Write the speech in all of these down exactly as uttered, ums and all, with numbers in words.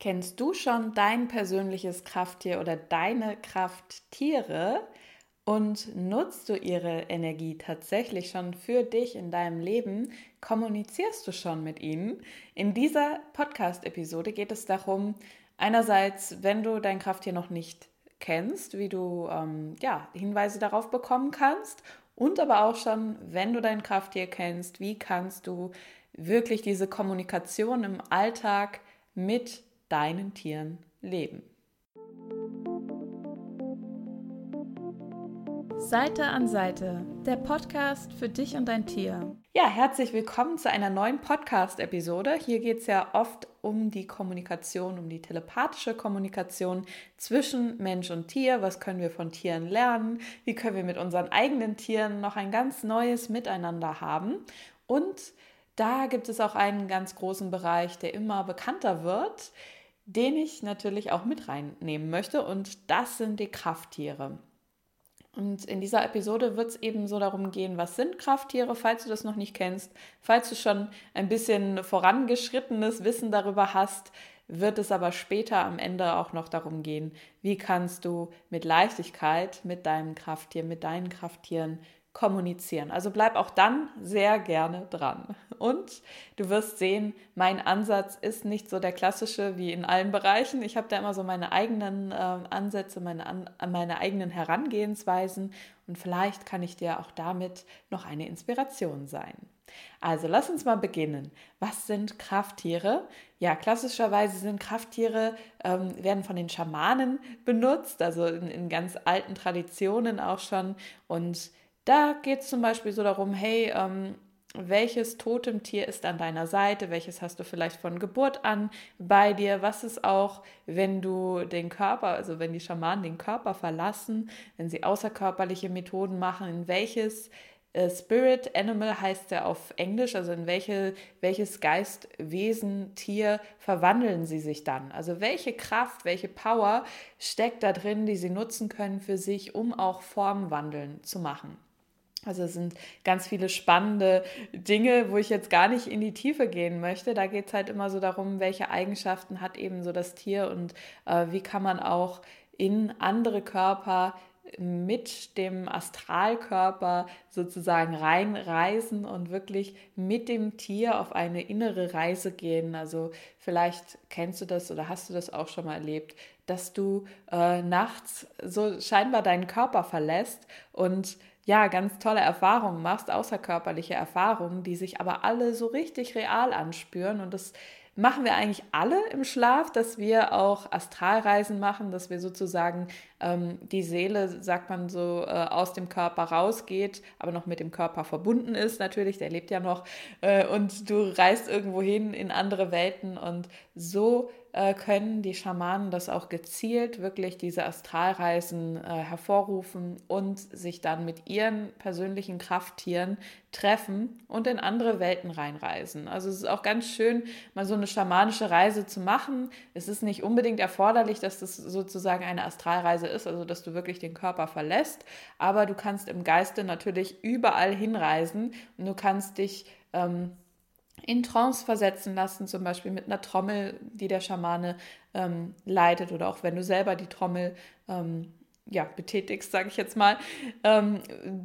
Kennst du schon dein persönliches Krafttier oder deine Krafttiere und nutzt du ihre Energie tatsächlich schon für dich in deinem Leben? Kommunizierst du schon mit ihnen? In dieser Podcast-Episode geht es darum, einerseits, wenn du dein Krafttier noch nicht kennst, wie du ähm, ja, Hinweise darauf bekommen kannst, und aber auch schon, wenn du dein Krafttier kennst, wie kannst du wirklich diese Kommunikation im Alltag mit deinen Tieren leben. Seite an Seite, der Podcast für dich und dein Tier. Ja, herzlich willkommen zu einer neuen Podcast-Episode. Hier geht es ja oft um die Kommunikation, um die telepathische Kommunikation zwischen Mensch und Tier. Was können wir von Tieren lernen? Wie können wir mit unseren eigenen Tieren noch ein ganz neues Miteinander haben? Und da gibt es auch einen ganz großen Bereich, der immer bekannter wird, den ich natürlich auch mit reinnehmen möchte, und das sind die Krafttiere. Und in dieser Episode wird es eben so darum gehen, was sind Krafttiere, falls du das noch nicht kennst. Falls du schon ein bisschen vorangeschrittenes Wissen darüber hast, wird es aber später am Ende auch noch darum gehen, wie kannst du mit Leichtigkeit mit deinem Krafttier, mit deinen Krafttieren kommunizieren. Also bleib auch dann sehr gerne dran. Und du wirst sehen, mein Ansatz ist nicht so der klassische wie in allen Bereichen. Ich habe da immer so meine eigenen äh, Ansätze, meine, an, meine eigenen Herangehensweisen, und vielleicht kann ich dir auch damit noch eine Inspiration sein. Also lass uns mal beginnen. Was sind Krafttiere? Ja, klassischerweise sind Krafttiere, ähm, werden von den Schamanen benutzt, also in, in ganz alten Traditionen auch schon, und da geht es zum Beispiel so darum, hey, ähm, welches Totemtier ist an deiner Seite, welches hast du vielleicht von Geburt an bei dir, was ist auch, wenn du den Körper, also wenn die Schamanen den Körper verlassen, wenn sie außerkörperliche Methoden machen, in welches äh, Spirit Animal heißt ja auf Englisch, also in welche, welches Geist, Wesen, Tier verwandeln sie sich dann, also welche Kraft, welche Power steckt da drin, die sie nutzen können für sich, um auch Formwandeln zu machen. Also es sind ganz viele spannende Dinge, wo ich jetzt gar nicht in die Tiefe gehen möchte. Da geht es halt immer so darum, welche Eigenschaften hat eben so das Tier, und äh, wie kann man auch in andere Körper mit dem Astralkörper sozusagen reinreisen und wirklich mit dem Tier auf eine innere Reise gehen. Also vielleicht kennst du das oder hast du das auch schon mal erlebt, dass du äh, nachts so scheinbar deinen Körper verlässt und ja, ganz tolle Erfahrungen machst, außerkörperliche Erfahrungen, die sich aber alle so richtig real anspüren. Und das machen wir eigentlich alle im Schlaf, dass wir auch Astralreisen machen, dass wir sozusagen ähm, die Seele, sagt man so, äh, aus dem Körper rausgeht, aber noch mit dem Körper verbunden ist natürlich, der lebt ja noch, äh, und du reist irgendwo hin in andere Welten, und so äh, können die Schamanen das auch gezielt wirklich diese Astralreisen äh, hervorrufen und sich dann mit ihren persönlichen Krafttieren treffen und in andere Welten reinreisen. Also es ist auch ganz schön, mal so eine schamanische Reise zu machen. Es ist nicht unbedingt erforderlich, dass das sozusagen eine Astralreise ist, also dass du wirklich den Körper verlässt, aber du kannst im Geiste natürlich überall hinreisen, und du kannst dich ähm, in Trance versetzen lassen, zum Beispiel mit einer Trommel, die der Schamane ähm, leitet, oder auch wenn du selber die Trommel ähm, ja, betätigst, sage ich jetzt mal. Ähm,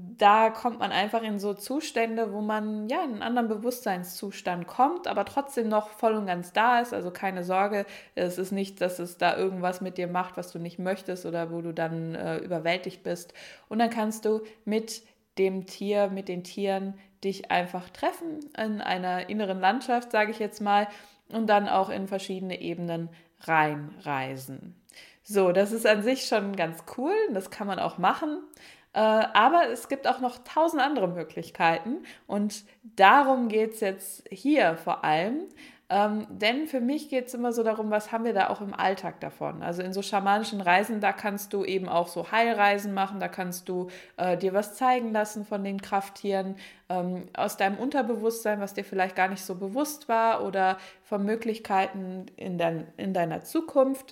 da kommt man einfach in so Zustände, wo man ja in einen anderen Bewusstseinszustand kommt, aber trotzdem noch voll und ganz da ist. Also keine Sorge, es ist nicht, dass es da irgendwas mit dir macht, was du nicht möchtest oder wo du dann äh, überwältigt bist. Und dann kannst du mit dem Tier, mit den Tieren dich einfach treffen in einer inneren Landschaft, sage ich jetzt mal, und dann auch in verschiedene Ebenen reinreisen. So, das ist an sich schon ganz cool, das kann man auch machen, äh, aber es gibt auch noch tausend andere Möglichkeiten, und darum geht es jetzt hier vor allem. Ähm, denn für mich geht es immer so darum, was haben wir da auch im Alltag davon. Also in so schamanischen Reisen, da kannst du eben auch so Heilreisen machen, da kannst du äh, dir was zeigen lassen von den Krafttieren, ähm, aus deinem Unterbewusstsein, was dir vielleicht gar nicht so bewusst war, oder von Möglichkeiten in, dein, in deiner Zukunft,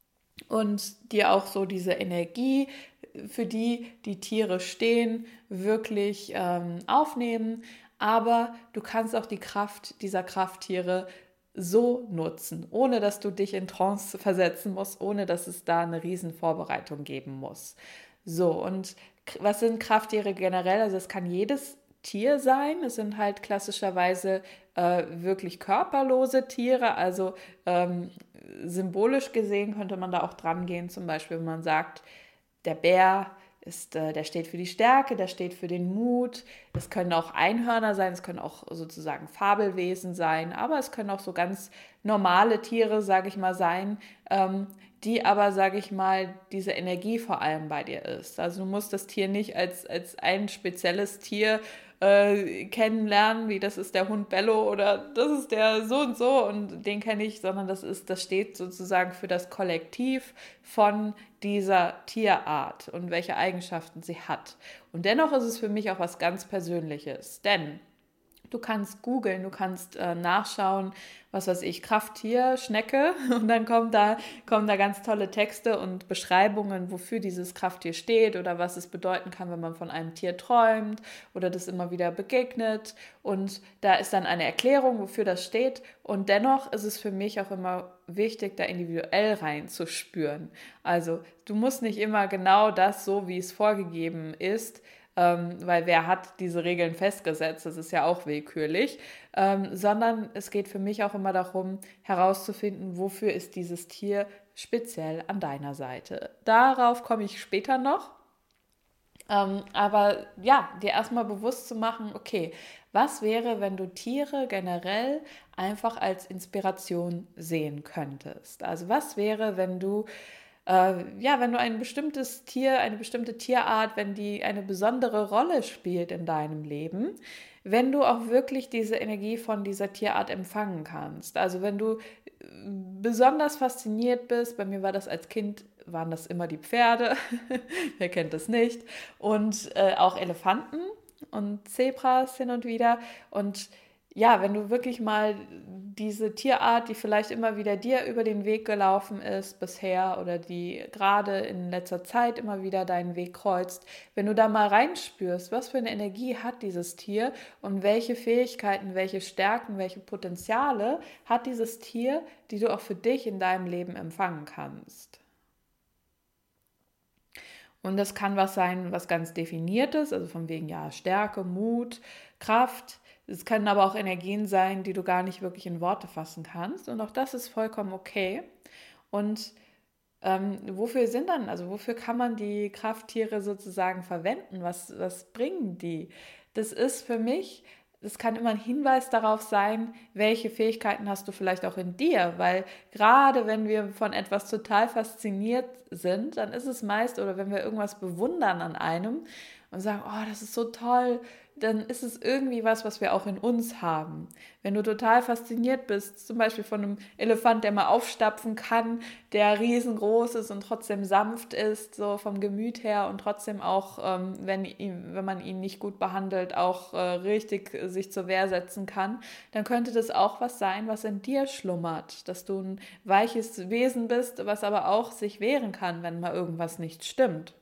und dir auch so diese Energie, für die die Tiere stehen, wirklich ähm, aufnehmen. Aber du kannst auch die Kraft dieser Krafttiere so nutzen, ohne dass du dich in Trance versetzen musst, ohne dass es da eine riesen Vorbereitung geben muss. So, und was sind Krafttiere generell? Also es kann jedes Tier sein. Es sind halt klassischerweise äh, wirklich körperlose Tiere. Also ähm, symbolisch gesehen könnte man da auch dran gehen, zum Beispiel, wenn man sagt, der Bär ist, äh, der steht für die Stärke, der steht für den Mut. Es können auch Einhörner sein, es können auch sozusagen Fabelwesen sein, aber es können auch so ganz normale Tiere, sage ich mal, sein, ähm, die aber, sage ich mal, diese Energie vor allem bei dir ist. Also du musst das Tier nicht als, als ein spezielles Tier äh, kennenlernen, wie das ist der Hund Bello oder das ist der so und so und den kenne ich, sondern das ist, das steht sozusagen für das Kollektiv von dieser Tierart und welche Eigenschaften sie hat. Und dennoch ist es für mich auch was ganz Persönliches, denn du kannst googeln, du kannst äh, nachschauen, was weiß ich, Krafttier, Schnecke und dann kommen da, kommen da ganz tolle Texte und Beschreibungen, wofür dieses Krafttier steht oder was es bedeuten kann, wenn man von einem Tier träumt oder das immer wieder begegnet und da ist dann eine Erklärung, wofür das steht und dennoch ist es für mich auch immer wichtig, da individuell reinzuspüren. Also du musst nicht immer genau das, so wie es vorgegeben ist, Ähm, weil wer hat diese Regeln festgesetzt, das ist ja auch willkürlich, ähm, sondern es geht für mich auch immer darum, herauszufinden, wofür ist dieses Tier speziell an deiner Seite. Darauf komme ich später noch, ähm, aber ja, dir erstmal bewusst zu machen, okay, was wäre, wenn du Tiere generell einfach als Inspiration sehen könntest? Also was wäre, wenn du äh, ja, wenn du ein bestimmtes Tier, eine bestimmte Tierart, wenn die eine besondere Rolle spielt in deinem Leben, wenn du auch wirklich diese Energie von dieser Tierart empfangen kannst. Also wenn du besonders fasziniert bist, bei mir war das als Kind, waren das immer die Pferde, wer kennt das nicht, und äh, auch Elefanten und Zebras hin und wieder und ja, wenn du wirklich mal diese Tierart, die vielleicht immer wieder dir über den Weg gelaufen ist bisher oder die gerade in letzter Zeit immer wieder deinen Weg kreuzt, wenn du da mal reinspürst, was für eine Energie hat dieses Tier und welche Fähigkeiten, welche Stärken, welche Potenziale hat dieses Tier, die du auch für dich in deinem Leben empfangen kannst. Und das kann was sein, was ganz Definiertes, also von wegen ja Stärke, Mut, Kraft. Es können aber auch Energien sein, die du gar nicht wirklich in Worte fassen kannst. Und auch das ist vollkommen okay. Und ähm, wofür sind dann, also wofür kann man die Krafttiere sozusagen verwenden? Was, was bringen die? Das ist für mich, das kann immer ein Hinweis darauf sein, welche Fähigkeiten hast du vielleicht auch in dir. Weil gerade wenn wir von etwas total fasziniert sind, dann ist es meist, oder wenn wir irgendwas bewundern an einem und sagen, oh, das ist so toll, dann ist es irgendwie was, was wir auch in uns haben. Wenn du total fasziniert bist, zum Beispiel von einem Elefant, der mal aufstapfen kann, der riesengroß ist und trotzdem sanft ist, so vom Gemüt her und trotzdem auch, ähm, wenn, ihm, wenn man ihn nicht gut behandelt, auch äh, richtig sich zur Wehr setzen kann, dann könnte das auch was sein, was in dir schlummert, dass du ein weiches Wesen bist, was aber auch sich wehren kann, wenn mal irgendwas nicht stimmt.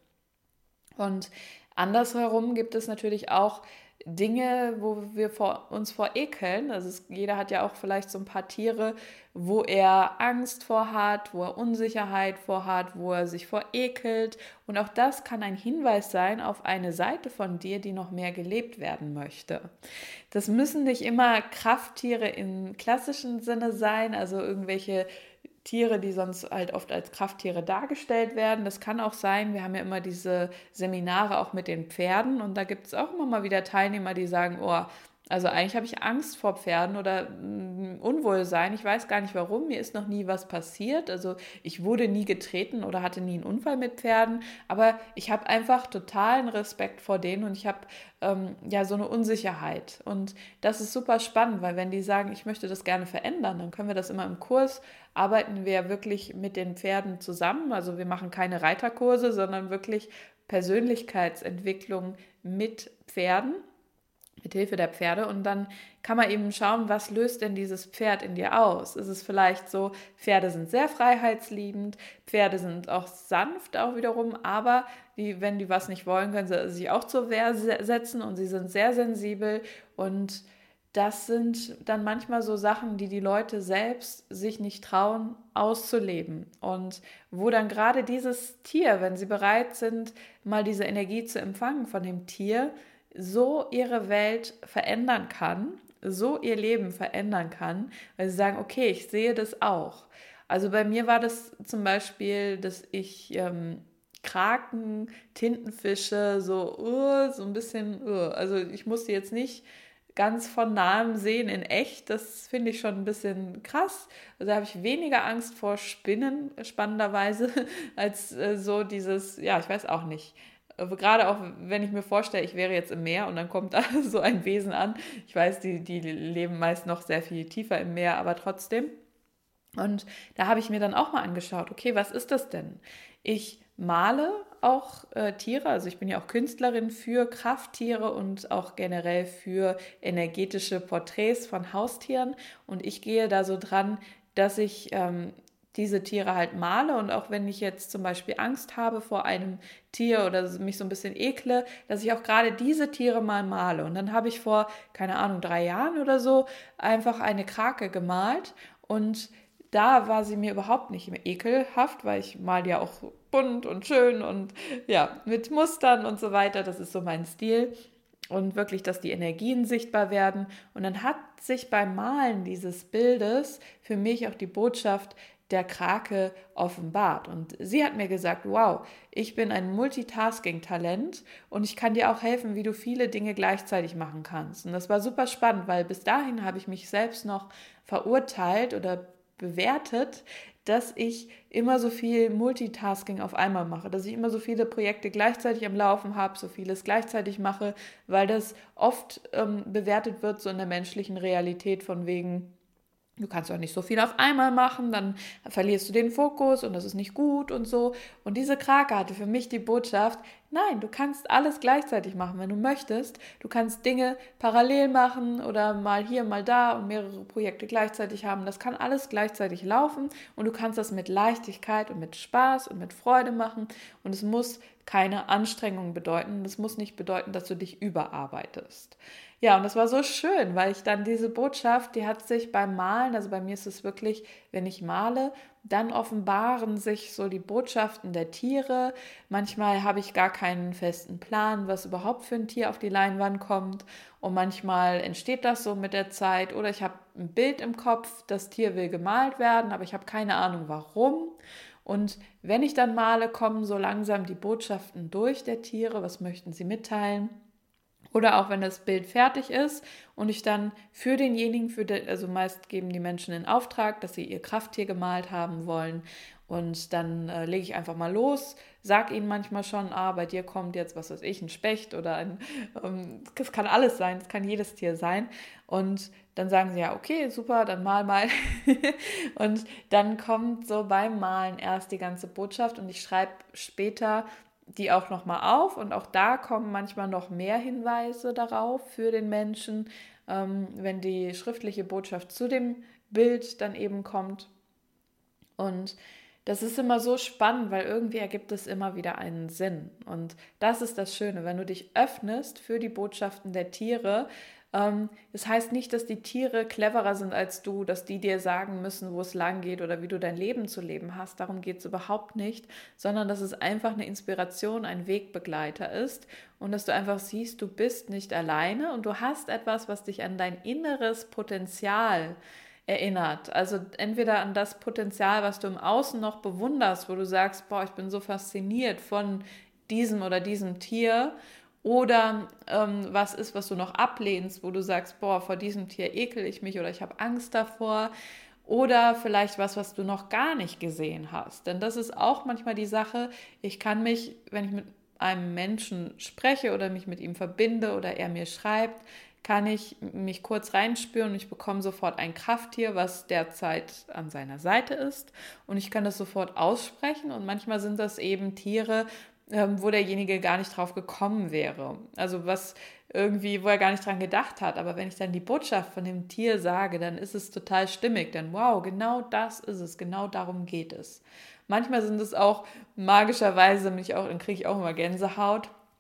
Und andersherum gibt es natürlich auch Dinge, wo wir vor, uns vor ekeln. Also es, jeder hat ja auch vielleicht so ein paar Tiere, wo er Angst vor hat, wo er Unsicherheit vor hat, wo er sich vor ekelt. Und auch das kann ein Hinweis sein auf eine Seite von dir, die noch mehr gelebt werden möchte. Das müssen nicht immer Krafttiere im klassischen Sinne sein, also irgendwelche Tiere, die sonst halt oft als Krafttiere dargestellt werden. Das kann auch sein, wir haben ja immer diese Seminare auch mit den Pferden und da gibt es auch immer mal wieder Teilnehmer, die sagen, oh, also eigentlich habe ich Angst vor Pferden oder mh, Unwohlsein. Ich weiß gar nicht warum, mir ist noch nie was passiert. Also ich wurde nie getreten oder hatte nie einen Unfall mit Pferden, aber ich habe einfach totalen Respekt vor denen und ich habe ähm, ja so eine Unsicherheit. Und das ist super spannend, weil wenn die sagen, ich möchte das gerne verändern, dann können wir das immer im Kurs, arbeiten wir wirklich mit den Pferden zusammen. Also wir machen keine Reiterkurse, sondern wirklich Persönlichkeitsentwicklung mit Pferden. Mit Hilfe der Pferde und dann kann man eben schauen, was löst denn dieses Pferd in dir aus? Ist es vielleicht so, Pferde sind sehr freiheitsliebend, Pferde sind auch sanft auch wiederum, aber die, wenn die was nicht wollen, können sie sich auch zur Wehr setzen und sie sind sehr sensibel und das sind dann manchmal so Sachen, die die Leute selbst sich nicht trauen auszuleben. Und wo dann gerade dieses Tier, wenn sie bereit sind, mal diese Energie zu empfangen von dem Tier, so ihre Welt verändern kann, so ihr Leben verändern kann, weil sie sagen, okay, ich sehe das auch. Also bei mir war das zum Beispiel, dass ich ähm, Kraken, Tintenfische, so, uh, so ein bisschen, uh, also ich musste jetzt nicht ganz von nahem sehen in echt, das finde ich schon ein bisschen krass. Also da habe ich weniger Angst vor Spinnen, spannenderweise, als äh, so dieses, ja, ich weiß auch nicht. Gerade auch, wenn ich mir vorstelle, ich wäre jetzt im Meer und dann kommt da so ein Wesen an. Ich weiß, die, die leben meist noch sehr viel tiefer im Meer, aber trotzdem. Und da habe ich mir dann auch mal angeschaut, okay, was ist das denn? Ich male auch äh, Tiere, also ich bin ja auch Künstlerin für Krafttiere und auch generell für energetische Porträts von Haustieren. Und ich gehe da so dran, dass ich ähm, diese Tiere halt male, und auch wenn ich jetzt zum Beispiel Angst habe vor einem Tier oder mich so ein bisschen ekle, dass ich auch gerade diese Tiere mal male. Und dann habe ich vor, keine Ahnung, drei Jahren oder so einfach eine Krake gemalt, und da war sie mir überhaupt nicht mehr ekelhaft, weil ich mal ja auch bunt und schön und ja, mit Mustern und so weiter, das ist so mein Stil. Und wirklich, dass die Energien sichtbar werden. Und dann hat sich beim Malen dieses Bildes für mich auch die Botschaft der Krake offenbart. Und sie hat mir gesagt, wow, ich bin ein Multitasking-Talent und ich kann dir auch helfen, wie du viele Dinge gleichzeitig machen kannst. Und das war super spannend, weil bis dahin habe ich mich selbst noch verurteilt oder bewertet, dass ich immer so viel Multitasking auf einmal mache, dass ich immer so viele Projekte gleichzeitig am Laufen habe, so vieles gleichzeitig mache, weil das oft ähm, bewertet wird so in der menschlichen Realität von wegen, du kannst auch nicht so viel auf einmal machen, dann verlierst du den Fokus und das ist nicht gut und so. Und diese Krake hatte für mich die Botschaft, nein, du kannst alles gleichzeitig machen, wenn du möchtest. Du kannst Dinge parallel machen oder mal hier, mal da und mehrere Projekte gleichzeitig haben. Das kann alles gleichzeitig laufen und du kannst das mit Leichtigkeit und mit Spaß und mit Freude machen. Und es muss keine Anstrengung bedeuten. Es muss nicht bedeuten, dass du dich überarbeitest. Ja, und das war so schön, weil ich dann diese Botschaft, die hat sich beim Malen, also bei mir ist es wirklich, wenn ich male, dann offenbaren sich so die Botschaften der Tiere. Manchmal habe ich gar keinen festen Plan, was überhaupt für ein Tier auf die Leinwand kommt. Und manchmal entsteht das so mit der Zeit. Oder ich habe ein Bild im Kopf, das Tier will gemalt werden, aber ich habe keine Ahnung warum. Und wenn ich dann male, kommen so langsam die Botschaften durch der Tiere. Was möchten sie mitteilen? Oder auch wenn das Bild fertig ist und ich dann für denjenigen, für den, also meist geben die Menschen in Auftrag, dass sie ihr Krafttier gemalt haben wollen, und dann äh, lege ich einfach mal los, sage ihnen manchmal schon, ah, bei dir kommt jetzt, was weiß ich, ein Specht oder ein, ähm, das kann alles sein, das kann jedes Tier sein, und dann sagen sie, ja, okay, super, dann mal mal. Und dann kommt so beim Malen erst die ganze Botschaft, und ich schreibe später die auch nochmal auf, und auch da kommen manchmal noch mehr Hinweise darauf für den Menschen, ähm, wenn die schriftliche Botschaft zu dem Bild dann eben kommt. Und das ist immer so spannend, weil irgendwie ergibt es immer wieder einen Sinn. Und das ist das Schöne, wenn du dich öffnest für die Botschaften der Tiere. Ähm, das heißt nicht, dass die Tiere cleverer sind als du, dass die dir sagen müssen, wo es lang geht oder wie du dein Leben zu leben hast. Darum geht es überhaupt nicht, sondern dass es einfach eine Inspiration, ein Wegbegleiter ist und dass du einfach siehst, du bist nicht alleine und du hast etwas, was dich an dein inneres Potenzial erinnert. Also entweder an das Potenzial, was du im Außen noch bewunderst, wo du sagst, boah, ich bin so fasziniert von diesem oder diesem Tier, oder ähm, was ist, was du noch ablehnst, wo du sagst, boah, vor diesem Tier ekel ich mich oder ich habe Angst davor. Oder vielleicht was, was du noch gar nicht gesehen hast. Denn das ist auch manchmal die Sache, ich kann mich, wenn ich mit einem Menschen spreche oder mich mit ihm verbinde oder er mir schreibt, kann ich mich kurz reinspüren und ich bekomme sofort ein Krafttier, was derzeit an seiner Seite ist. Und ich kann das sofort aussprechen, und manchmal sind das eben Tiere, wo derjenige gar nicht drauf gekommen wäre. Also was irgendwie, wo er gar nicht dran gedacht hat. Aber wenn ich dann die Botschaft von dem Tier sage, dann ist es total stimmig. Denn wow, genau das ist es. Genau darum geht es. Manchmal sind es auch magischerweise, mich auch, dann kriege ich auch immer Gänsehaut,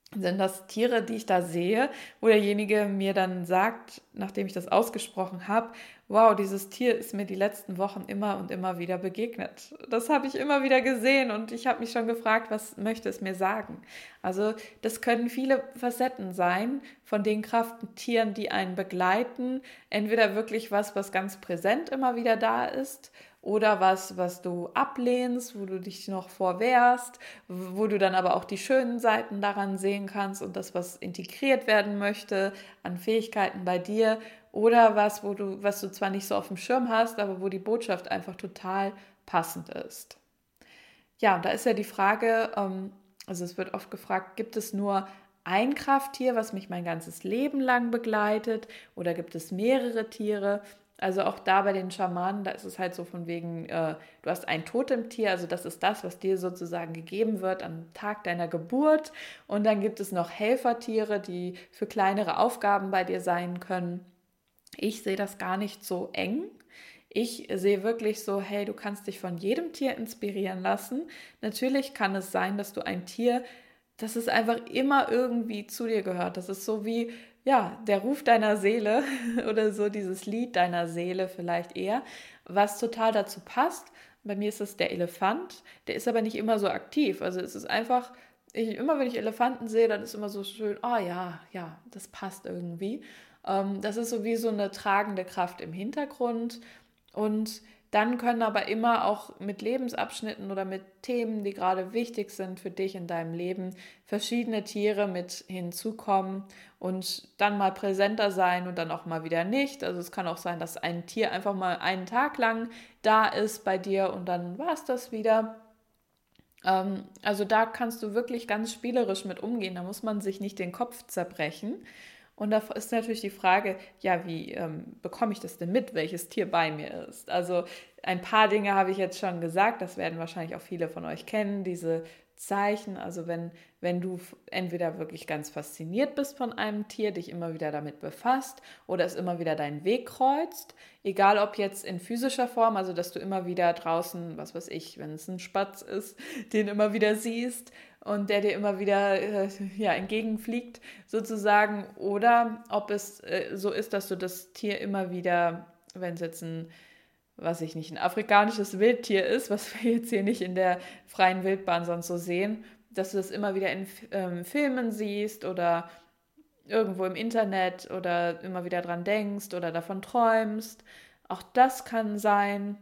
sind das Tiere, die ich da sehe, wo derjenige mir dann sagt, nachdem ich das ausgesprochen habe, wow, dieses Tier ist mir die letzten Wochen immer und immer wieder begegnet. Das habe ich immer wieder gesehen und ich habe mich schon gefragt, was möchte es mir sagen? Also das können viele Facetten sein von den Krafttieren, die einen begleiten. Entweder wirklich was, was ganz präsent immer wieder da ist, oder was, was du ablehnst, wo du dich noch vorwehrst, wo du dann aber auch die schönen Seiten daran sehen kannst und das, was integriert werden möchte an Fähigkeiten bei dir, oder was, wo du, was du zwar nicht so auf dem Schirm hast, aber wo die Botschaft einfach total passend ist. Ja, und da ist ja die Frage, also es wird oft gefragt, gibt es nur ein Krafttier, was mich mein ganzes Leben lang begleitet, oder gibt es mehrere Tiere? Also auch da bei den Schamanen, da ist es halt so von wegen, äh, du hast ein Totemtier, also das ist das, was dir sozusagen gegeben wird am Tag deiner Geburt. Und dann gibt es noch Helfertiere, die für kleinere Aufgaben bei dir sein können. Ich sehe das gar nicht so eng. Ich sehe wirklich so, hey, du kannst dich von jedem Tier inspirieren lassen. Natürlich kann es sein, dass du ein Tier, dass es einfach immer irgendwie zu dir gehört. Das ist so wie, ja, der Ruf deiner Seele oder so dieses Lied deiner Seele vielleicht eher, was total dazu passt. Bei mir ist es der Elefant, der ist aber nicht immer so aktiv. Also es ist einfach, ich, immer wenn ich Elefanten sehe, dann ist immer so schön, oh ja, ja, das passt irgendwie. Ähm, das ist so wie so eine tragende Kraft im Hintergrund. Und dann können aber immer auch mit Lebensabschnitten oder mit Themen, die gerade wichtig sind für dich in deinem Leben, verschiedene Tiere mit hinzukommen und dann mal präsenter sein und dann auch mal wieder nicht. Also es kann auch sein, dass ein Tier einfach mal einen Tag lang da ist bei dir und dann war es das wieder. Ähm, also da kannst du wirklich ganz spielerisch mit umgehen. Da muss man sich nicht den Kopf zerbrechen. Und da ist natürlich die Frage, ja, wie ähm, bekomme ich das denn mit, welches Tier bei mir ist? Also ein paar Dinge habe ich jetzt schon gesagt, das werden wahrscheinlich auch viele von euch kennen, diese Zeichen. Also wenn, wenn du entweder wirklich ganz fasziniert bist von einem Tier, dich immer wieder damit befasst oder es immer wieder deinen Weg kreuzt, egal ob jetzt in physischer Form, also dass du immer wieder draußen, was weiß ich, wenn es ein Spatz ist, den immer wieder siehst, und der dir immer wieder äh, ja, entgegenfliegt sozusagen, oder ob es äh, so ist, dass du das Tier immer wieder, wenn es jetzt ein, was ich nicht, ein afrikanisches Wildtier ist, was wir jetzt hier nicht in der freien Wildbahn sonst so sehen, dass du das immer wieder in ähm, Filmen siehst oder irgendwo im Internet oder immer wieder dran denkst oder davon träumst. Auch das kann sein.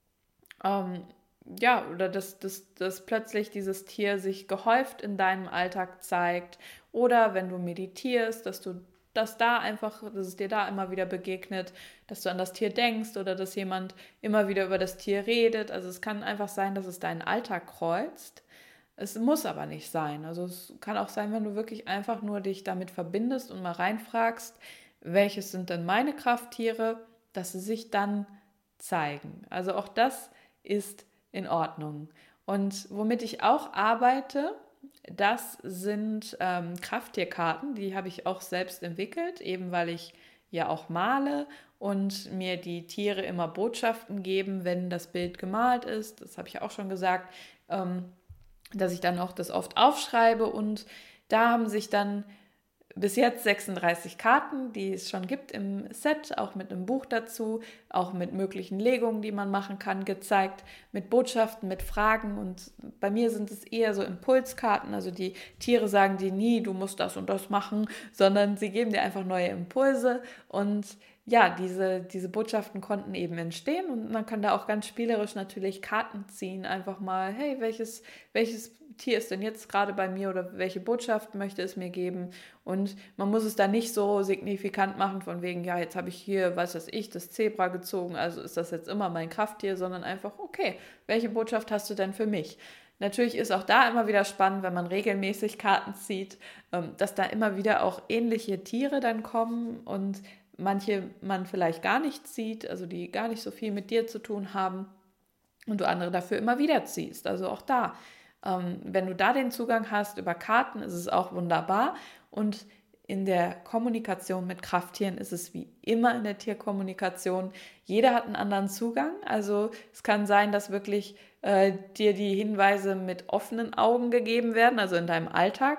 Ähm, ja, oder dass, dass, dass plötzlich dieses Tier sich gehäuft in deinem Alltag zeigt. Oder wenn du meditierst, dass du dass da einfach, dass es dir da immer wieder begegnet, dass du an das Tier denkst oder dass jemand immer wieder über das Tier redet. Also es kann einfach sein, dass es deinen Alltag kreuzt. Es muss aber nicht sein. Also es kann auch sein, wenn du wirklich einfach nur dich damit verbindest und mal reinfragst, welches sind denn meine Krafttiere, dass sie sich dann zeigen. Also auch das ist in Ordnung. Und womit ich auch arbeite, das sind ähm, Krafttierkarten, die habe ich auch selbst entwickelt, eben weil ich ja auch male und mir die Tiere immer Botschaften geben, wenn das Bild gemalt ist. Das habe ich auch schon gesagt, ähm, dass ich dann auch das oft aufschreibe, und da haben sich dann bis jetzt sechsunddreißig Karten, die es schon gibt im Set, auch mit einem Buch dazu, auch mit möglichen Legungen, die man machen kann, gezeigt, mit Botschaften, mit Fragen. Und bei mir sind es eher so Impulskarten, also die Tiere sagen dir nie, du musst das und das machen, sondern sie geben dir einfach neue Impulse. Und ja, diese, diese Botschaften konnten eben entstehen, und man kann da auch ganz spielerisch natürlich Karten ziehen, einfach mal, hey, welches, welches Tier ist denn jetzt gerade bei mir oder welche Botschaft möchte es mir geben? Und man muss es da nicht so signifikant machen von wegen, ja, jetzt habe ich hier, was weiß ich, das Zebra gezogen, also ist das jetzt immer mein Krafttier, sondern einfach, okay, welche Botschaft hast du denn für mich? Natürlich ist auch da immer wieder spannend, wenn man regelmäßig Karten zieht, dass da immer wieder auch ähnliche Tiere dann kommen und manche man vielleicht gar nicht sieht, also die gar nicht so viel mit dir zu tun haben, und du andere dafür immer wieder ziehst. Also auch da, ähm, wenn du da den Zugang hast über Karten, ist es auch wunderbar. Und in der Kommunikation mit Krafttieren ist es wie immer in der Tierkommunikation. Jeder hat einen anderen Zugang. Also es kann sein, dass wirklich äh, dir die Hinweise mit offenen Augen gegeben werden, also in deinem Alltag.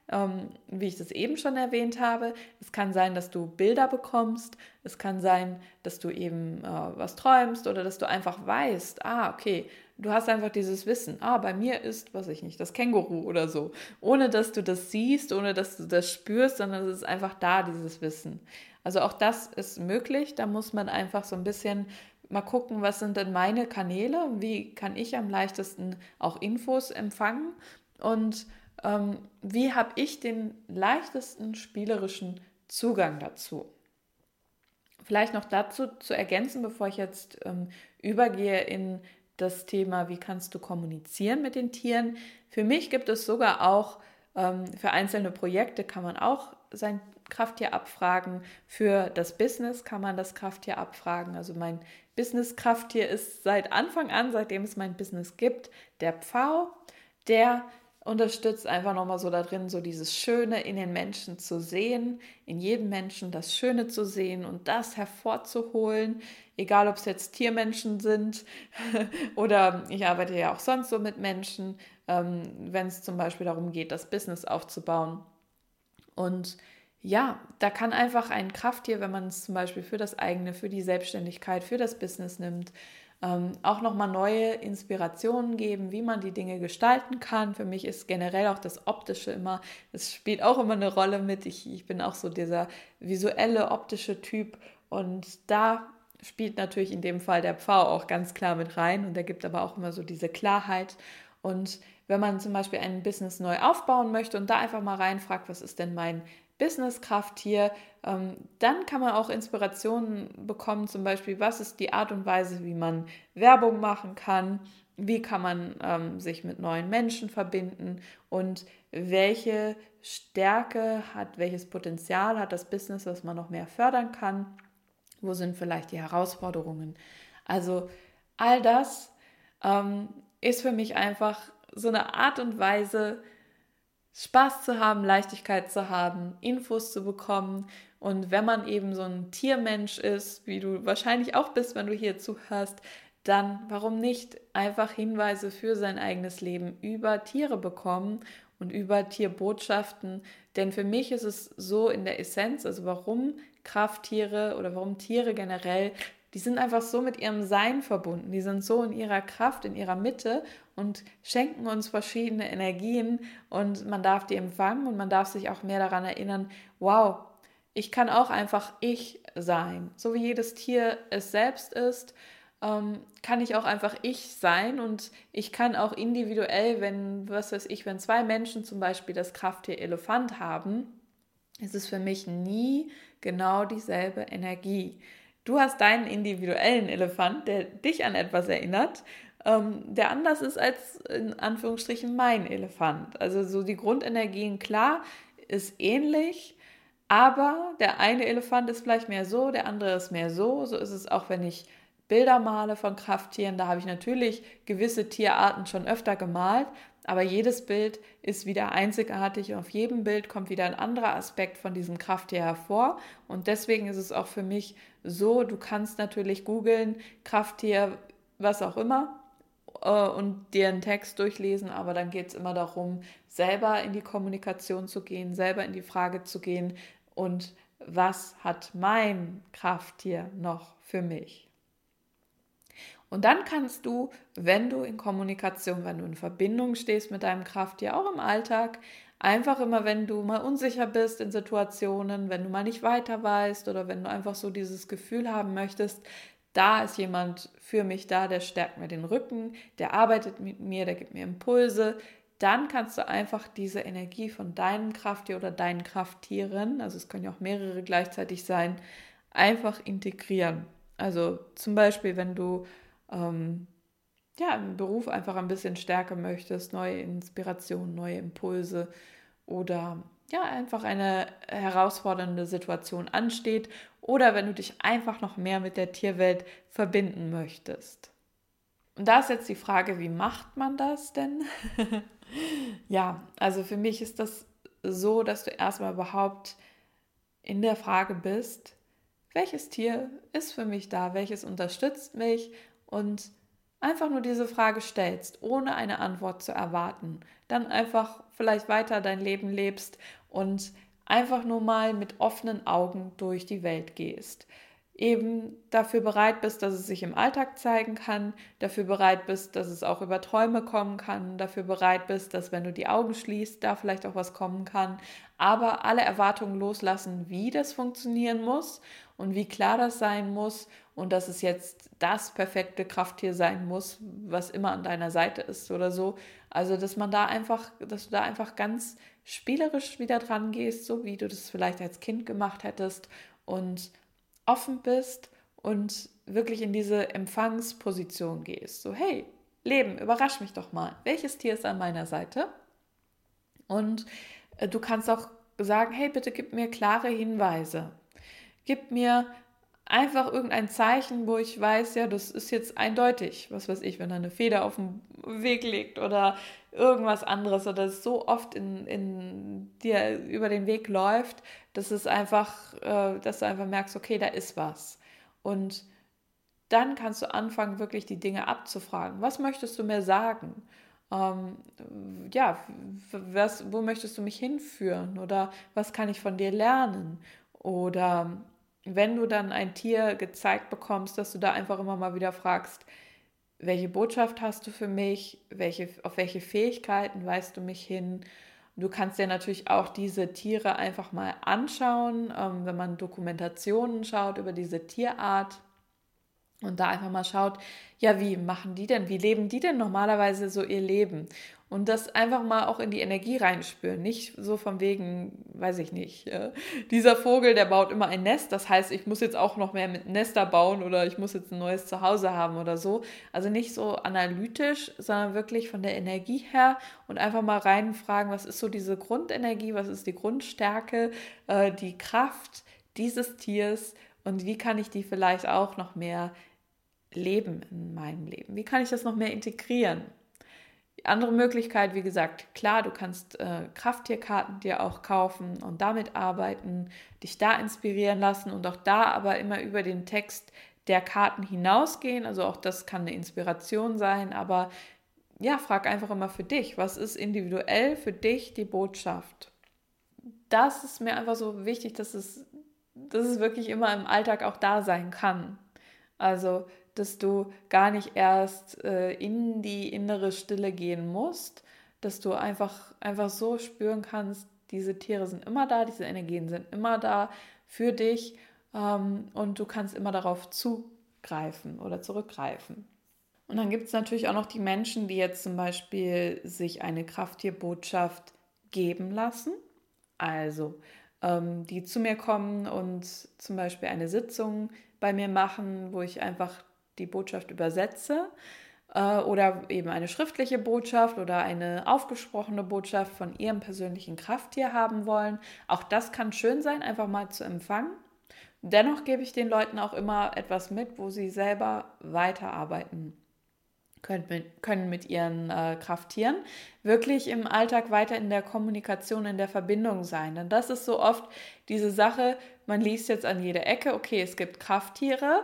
ähm, wie ich das eben schon erwähnt habe. Es kann sein, dass du Bilder bekommst. Es kann sein, dass du eben äh, was träumst oder dass du einfach weißt, ah, okay, du hast einfach dieses Wissen. Ah, bei mir ist, weiß ich nicht, das Känguru oder so. Ohne dass du das siehst, ohne dass du das spürst, sondern es ist einfach da, dieses Wissen. Also auch das ist möglich. Da muss man einfach so ein bisschen mal gucken, was sind denn meine Kanäle, wie kann ich am leichtesten auch Infos empfangen und ähm, wie habe ich den leichtesten spielerischen Zugang dazu. Vielleicht noch dazu zu ergänzen, bevor ich jetzt ähm, übergehe in das Thema, wie kannst du kommunizieren mit den Tieren. Für mich gibt es sogar auch, ähm, für einzelne Projekte kann man auch sein Krafttier abfragen. Für das Business kann man das Krafttier abfragen. Also mein Business-Krafttier ist seit Anfang an, seitdem es mein Business gibt, der Pfau. Der unterstützt einfach nochmal so da drin, so dieses Schöne in den Menschen zu sehen, in jedem Menschen das Schöne zu sehen und das hervorzuholen, egal ob es jetzt Tiermenschen sind oder ich arbeite ja auch sonst so mit Menschen, ähm, wenn es zum Beispiel darum geht, das Business aufzubauen. Und ja, da kann einfach ein Krafttier, wenn man es zum Beispiel für das eigene, für die Selbstständigkeit, für das Business nimmt, ähm, auch nochmal neue Inspirationen geben, wie man die Dinge gestalten kann. Für mich ist generell auch das Optische immer, es spielt auch immer eine Rolle mit. Ich, ich bin auch so dieser visuelle, optische Typ und da spielt natürlich in dem Fall der Pfau auch ganz klar mit rein und der gibt aber auch immer so diese Klarheit. Und wenn man zum Beispiel ein Business neu aufbauen möchte und da einfach mal reinfragt, was ist denn mein Business-Krafttier, ähm, dann kann man auch Inspirationen bekommen, zum Beispiel, was ist die Art und Weise, wie man Werbung machen kann, wie kann man ähm, sich mit neuen Menschen verbinden und welche Stärke hat, welches Potenzial hat das Business, was man noch mehr fördern kann, wo sind vielleicht die Herausforderungen. Also all das ähm, ist für mich einfach so eine Art und Weise, Spaß zu haben, Leichtigkeit zu haben, Infos zu bekommen. Und wenn man eben so ein Tiermensch ist, wie du wahrscheinlich auch bist, wenn du hier zuhörst, dann warum nicht einfach Hinweise für sein eigenes Leben über Tiere bekommen und über Tierbotschaften. Denn für mich ist es so in der Essenz, also warum Krafttiere oder warum Tiere generell, die sind einfach so mit ihrem Sein verbunden, die sind so in ihrer Kraft, in ihrer Mitte und schenken uns verschiedene Energien und man darf die empfangen und man darf sich auch mehr daran erinnern, wow, ich kann auch einfach ich sein. So wie jedes Tier es selbst ist, ähm, kann ich auch einfach ich sein und ich kann auch individuell, wenn, was weiß ich, wenn zwei Menschen zum Beispiel das Krafttier Elefant haben, ist es für mich nie genau dieselbe Energie. Du hast deinen individuellen Elefant, der dich an etwas erinnert, ähm, der anders ist als in Anführungsstrichen mein Elefant. Also so die Grundenergien, klar, ist ähnlich, aber der eine Elefant ist vielleicht mehr so, der andere ist mehr so. So ist es auch, wenn ich Bilder male von Krafttieren. Da habe ich natürlich gewisse Tierarten schon öfter gemalt, aber jedes Bild ist wieder einzigartig und auf jedem Bild kommt wieder ein anderer Aspekt von diesem Krafttier hervor. Und deswegen ist es auch für mich so, du kannst natürlich googeln, Krafttier, was auch immer, und dir einen Text durchlesen, aber dann geht es immer darum, selber in die Kommunikation zu gehen, selber in die Frage zu gehen und was hat mein Krafttier noch für mich? Und dann kannst du, wenn du in Kommunikation, wenn du in Verbindung stehst mit deinem Krafttier, auch im Alltag, einfach immer, wenn du mal unsicher bist in Situationen, wenn du mal nicht weiter weißt oder wenn du einfach so dieses Gefühl haben möchtest, da ist jemand für mich da, der stärkt mir den Rücken, der arbeitet mit mir, der gibt mir Impulse, dann kannst du einfach diese Energie von deinem Krafttier oder deinen Krafttieren, also es können ja auch mehrere gleichzeitig sein, einfach integrieren. Also zum Beispiel, wenn du ähm, ja, im Beruf einfach ein bisschen stärker möchtest, neue Inspirationen, neue Impulse oder ja, einfach eine herausfordernde Situation ansteht oder wenn du dich einfach noch mehr mit der Tierwelt verbinden möchtest. Und da ist jetzt die Frage, wie macht man das denn? Ja, also für mich ist das so, dass du erstmal überhaupt in der Frage bist, welches Tier ist für mich da, welches unterstützt mich und einfach nur diese Frage stellst, ohne eine Antwort zu erwarten, dann einfach vielleicht weiter dein Leben lebst und einfach nur mal mit offenen Augen durch die Welt gehst. Eben dafür bereit bist, dass es sich im Alltag zeigen kann, dafür bereit bist, dass es auch über Träume kommen kann, dafür bereit bist, dass wenn du die Augen schließt, da vielleicht auch was kommen kann, aber alle Erwartungen loslassen, wie das funktionieren muss und wie klar das sein muss und dass es jetzt das perfekte Krafttier sein muss, was immer an deiner Seite ist oder so. Also, dass man da einfach, dass du da einfach ganz spielerisch wieder dran gehst, so wie du das vielleicht als Kind gemacht hättest und offen bist und wirklich in diese Empfangsposition gehst. So, hey, Leben, überrasch mich doch mal. Welches Tier ist an meiner Seite? Und äh, du kannst auch sagen, hey, bitte gib mir klare Hinweise. Gib mir einfach irgendein Zeichen, wo ich weiß, ja, das ist jetzt eindeutig. Was weiß ich, wenn da eine Feder auf dem Weg liegt oder irgendwas anderes oder es so oft in, in dir über den Weg läuft, dass es einfach, äh, dass du einfach merkst, okay, da ist was. Und dann kannst du anfangen, wirklich die Dinge abzufragen. Was möchtest du mir sagen? Ähm, ja, was, wo möchtest du mich hinführen? Oder was kann ich von dir lernen? Oder wenn du dann ein Tier gezeigt bekommst, dass du da einfach immer mal wieder fragst, welche Botschaft hast du für mich, welche, auf welche Fähigkeiten weist du mich hin? Du kannst dir natürlich auch diese Tiere einfach mal anschauen, ähm, wenn man Dokumentationen schaut über diese Tierart und da einfach mal schaut, ja, wie machen die denn, wie leben die denn normalerweise so ihr Leben? Und das einfach mal auch in die Energie reinspüren, nicht so von wegen, weiß ich nicht, äh, dieser Vogel, der baut immer ein Nest, das heißt, ich muss jetzt auch noch mehr mit Nester bauen oder ich muss jetzt ein neues Zuhause haben oder so. Also nicht so analytisch, sondern wirklich von der Energie her und einfach mal reinfragen, was ist so diese Grundenergie, was ist die Grundstärke, äh, die Kraft dieses Tiers und wie kann ich die vielleicht auch noch mehr leben in meinem Leben? Wie kann ich das noch mehr integrieren? Die andere Möglichkeit, wie gesagt, klar, du kannst äh, Krafttierkarten dir auch kaufen und damit arbeiten, dich da inspirieren lassen und auch da aber immer über den Text der Karten hinausgehen. Also auch das kann eine Inspiration sein, aber ja, frag einfach immer für dich, was ist individuell für dich die Botschaft? Das ist mir einfach so wichtig, dass es, dass es wirklich immer im Alltag auch da sein kann. Also dass du gar nicht erst äh, in die innere Stille gehen musst, dass du einfach, einfach so spüren kannst, diese Tiere sind immer da, diese Energien sind immer da für dich ähm, und du kannst immer darauf zugreifen oder zurückgreifen. Und dann gibt es natürlich auch noch die Menschen, die jetzt zum Beispiel sich eine Krafttierbotschaft geben lassen, also ähm, die zu mir kommen und zum Beispiel eine Sitzung bei mir machen, wo ich einfach die Botschaft übersetze äh, oder eben eine schriftliche Botschaft oder eine aufgesprochene Botschaft von ihrem persönlichen Krafttier haben wollen. Auch das kann schön sein, einfach mal zu empfangen. Dennoch gebe ich den Leuten auch immer etwas mit, wo sie selber weiterarbeiten können mit, können mit ihren äh, Krafttieren, wirklich im Alltag weiter in der Kommunikation, in der Verbindung sein. Denn das ist so oft diese Sache, man liest jetzt an jeder Ecke, okay, es gibt Krafttiere,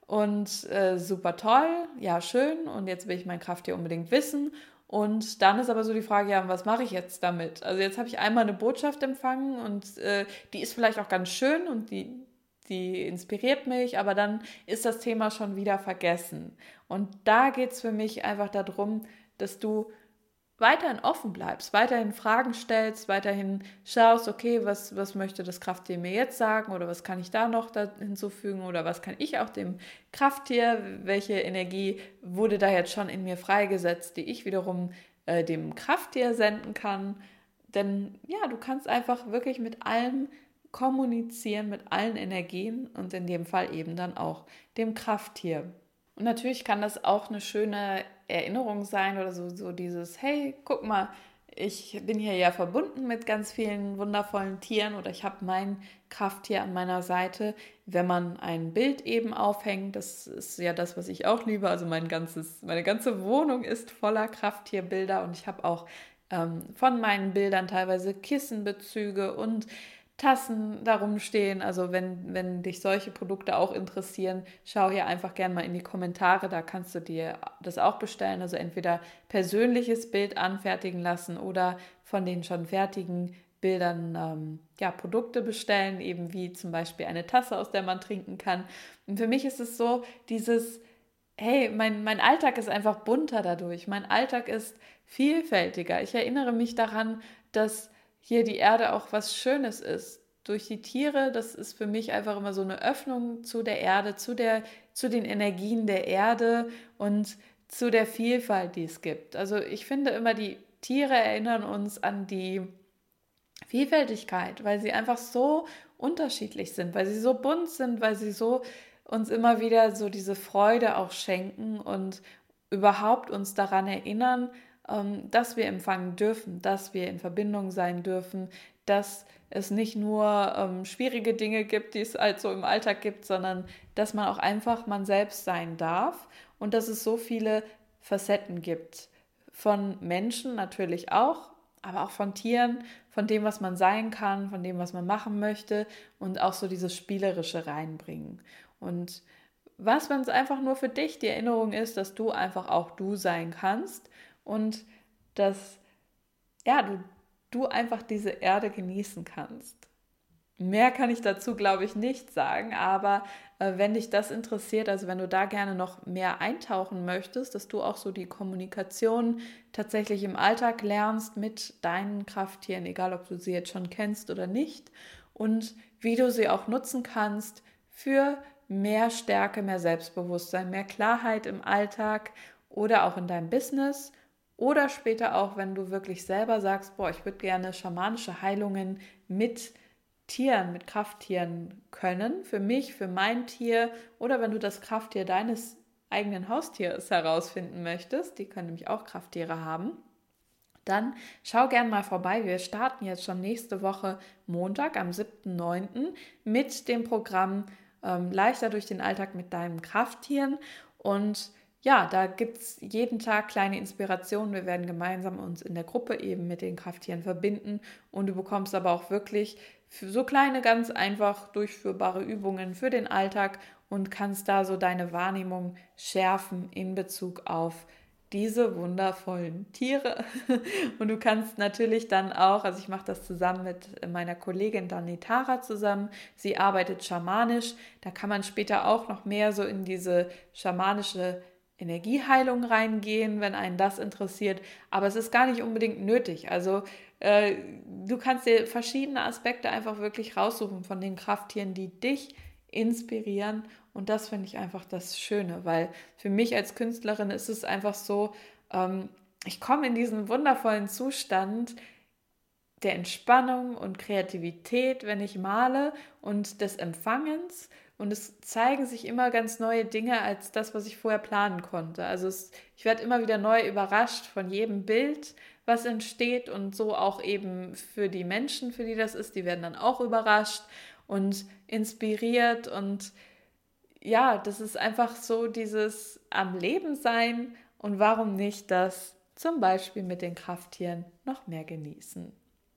und äh, super toll, ja schön und jetzt will ich mein Krafttier unbedingt wissen und dann ist aber so die Frage, ja was mache ich jetzt damit? Also jetzt habe ich einmal eine Botschaft empfangen und äh, die ist vielleicht auch ganz schön und die, die inspiriert mich, aber dann ist das Thema schon wieder vergessen und da geht es für mich einfach darum, dass du weiterhin offen bleibst, weiterhin Fragen stellst, weiterhin schaust, okay, was, was möchte das Krafttier mir jetzt sagen oder was kann ich da noch da hinzufügen oder was kann ich auch dem Krafttier, welche Energie wurde da jetzt schon in mir freigesetzt, die ich wiederum äh, dem Krafttier senden kann. Denn ja, du kannst einfach wirklich mit allem kommunizieren, mit allen Energien und in dem Fall eben dann auch dem Krafttier. Und natürlich kann das auch eine schöne Erinnerung sein oder so, so dieses, hey, guck mal, ich bin hier ja verbunden mit ganz vielen wundervollen Tieren oder ich habe mein Krafttier an meiner Seite. Wenn man ein Bild eben aufhängt, das ist ja das, was ich auch liebe, also mein ganzes, meine ganze Wohnung ist voller Krafttierbilder und ich habe auch ähm, von meinen Bildern teilweise Kissenbezüge und Tassen darum stehen. Also wenn, wenn dich solche Produkte auch interessieren, schau hier einfach gerne mal in die Kommentare, da kannst du dir das auch bestellen. Also entweder persönliches Bild anfertigen lassen oder von den schon fertigen Bildern ähm, ja, Produkte bestellen, eben wie zum Beispiel eine Tasse, aus der man trinken kann. Und für mich ist es so, dieses, hey, mein, mein Alltag ist einfach bunter dadurch. Mein Alltag ist vielfältiger. Ich erinnere mich daran, dass hier die Erde auch was Schönes ist. Durch die Tiere, das ist für mich einfach immer so eine Öffnung zu der Erde, zu der, zu den Energien der Erde und zu der Vielfalt, die es gibt. Also ich finde immer, die Tiere erinnern uns an die Vielfältigkeit, weil sie einfach so unterschiedlich sind, weil sie so bunt sind, weil sie so uns immer wieder so diese Freude auch schenken und überhaupt uns daran erinnern, dass wir empfangen dürfen, dass wir in Verbindung sein dürfen, dass es nicht nur ähm, schwierige Dinge gibt, die es halt so im Alltag gibt, sondern dass man auch einfach man selbst sein darf und dass es so viele Facetten gibt. Von Menschen natürlich auch, aber auch von Tieren, von dem, was man sein kann, von dem, was man machen möchte und auch so dieses Spielerische reinbringen. Und was, wenn es einfach nur für dich die Erinnerung ist, dass du einfach auch du sein kannst und dass ja, du, du einfach diese Erde genießen kannst. Mehr kann ich dazu, glaube ich, nicht sagen, aber äh, wenn dich das interessiert, also wenn du da gerne noch mehr eintauchen möchtest, dass du auch so die Kommunikation tatsächlich im Alltag lernst mit deinen Krafttieren, egal ob du sie jetzt schon kennst oder nicht, und wie du sie auch nutzen kannst für mehr Stärke, mehr Selbstbewusstsein, mehr Klarheit im Alltag oder auch in deinem Business. Oder später auch, wenn du wirklich selber sagst, boah, ich würde gerne schamanische Heilungen mit Tieren, mit Krafttieren können, für mich, für mein Tier, oder wenn du das Krafttier deines eigenen Haustiers herausfinden möchtest, die können nämlich auch Krafttiere haben, dann schau gern mal vorbei. Wir starten jetzt schon nächste Woche Montag am siebten neunten mit dem Programm ähm, Leichter durch den Alltag mit deinen Krafttieren und ja, da gibt es jeden Tag kleine Inspirationen. Wir werden gemeinsam uns in der Gruppe eben mit den Krafttieren verbinden und du bekommst aber auch wirklich so kleine, ganz einfach durchführbare Übungen für den Alltag und kannst da so deine Wahrnehmung schärfen in Bezug auf diese wundervollen Tiere. Und du kannst natürlich dann auch, also ich mache das zusammen mit meiner Kollegin Danitara zusammen, sie arbeitet schamanisch, da kann man später auch noch mehr so in diese schamanische Energieheilung reingehen, wenn einen das interessiert, aber es ist gar nicht unbedingt nötig. Also äh, du kannst dir verschiedene Aspekte einfach wirklich raussuchen von den Krafttieren, die dich inspirieren und das finde ich einfach das Schöne, weil für mich als Künstlerin ist es einfach so, ähm, ich komme in diesen wundervollen Zustand der Entspannung und Kreativität, wenn ich male und des Empfangens. Und es zeigen sich immer ganz neue Dinge als das, was ich vorher planen konnte. Also es, ich werde immer wieder neu überrascht von jedem Bild, was entsteht und so auch eben für die Menschen, für die das ist, die werden dann auch überrascht und inspiriert und ja, das ist einfach so dieses am Leben sein und warum nicht das zum Beispiel mit den Krafttieren noch mehr genießen.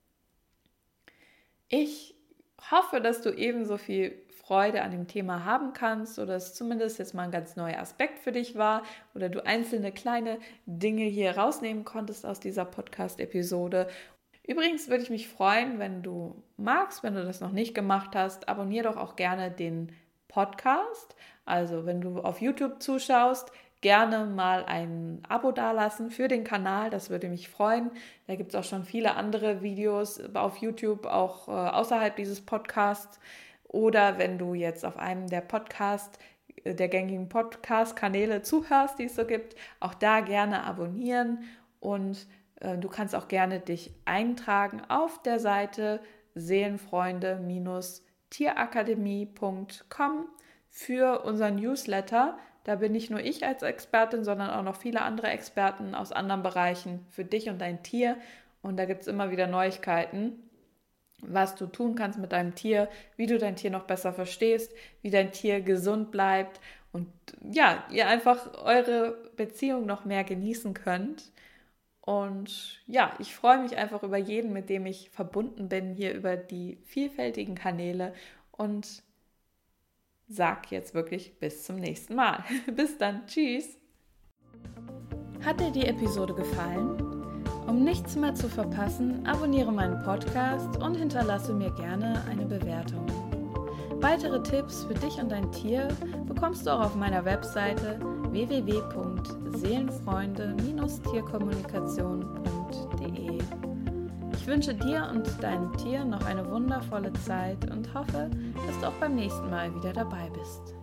Ich hoffe, dass du ebenso viel Freude an dem Thema haben kannst oder es zumindest jetzt mal ein ganz neuer Aspekt für dich war oder du einzelne kleine Dinge hier rausnehmen konntest aus dieser Podcast-Episode. Übrigens würde ich mich freuen, wenn du magst, wenn du das noch nicht gemacht hast, abonniere doch auch gerne den Podcast. Also wenn du auf YouTube zuschaust, gerne mal ein Abo dalassen für den Kanal, das würde mich freuen. Da gibt es auch schon viele andere Videos auf YouTube, auch äh, außerhalb dieses Podcasts. Oder wenn du jetzt auf einem der Podcast, der gängigen Podcast-Kanäle zuhörst, die es so gibt, auch da gerne abonnieren und äh, du kannst auch gerne dich eintragen auf der Seite seelenfreunde tierakademie punkt com für unseren Newsletter. Da bin nicht nur ich als Expertin, sondern auch noch viele andere Experten aus anderen Bereichen für dich und dein Tier. Und da gibt es immer wieder Neuigkeiten, was du tun kannst mit deinem Tier, wie du dein Tier noch besser verstehst, wie dein Tier gesund bleibt und ja, ihr einfach eure Beziehung noch mehr genießen könnt. Und ja, ich freue mich einfach über jeden, mit dem ich verbunden bin, hier über die vielfältigen Kanäle und sag jetzt wirklich bis zum nächsten Mal. Bis dann, tschüss! Hat dir die Episode gefallen? Um nichts mehr zu verpassen, abonniere meinen Podcast und hinterlasse mir gerne eine Bewertung. Weitere Tipps für dich und dein Tier bekommst du auch auf meiner Webseite w w w punkt seelenfreunde Bindestrich tierkommunikation punkt de. Ich wünsche dir und deinem Tier noch eine wundervolle Zeit und hoffe, dass du auch beim nächsten Mal wieder dabei bist.